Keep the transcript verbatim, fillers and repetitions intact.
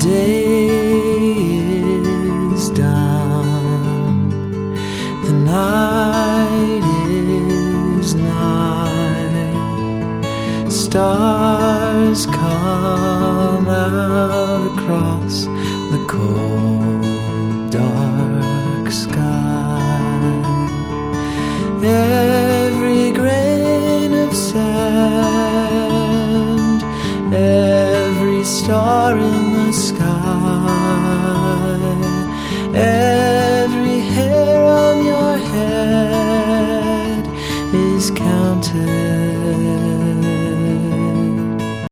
day is done, the night is nigh, stars come out across the cold dark sky. Yeah.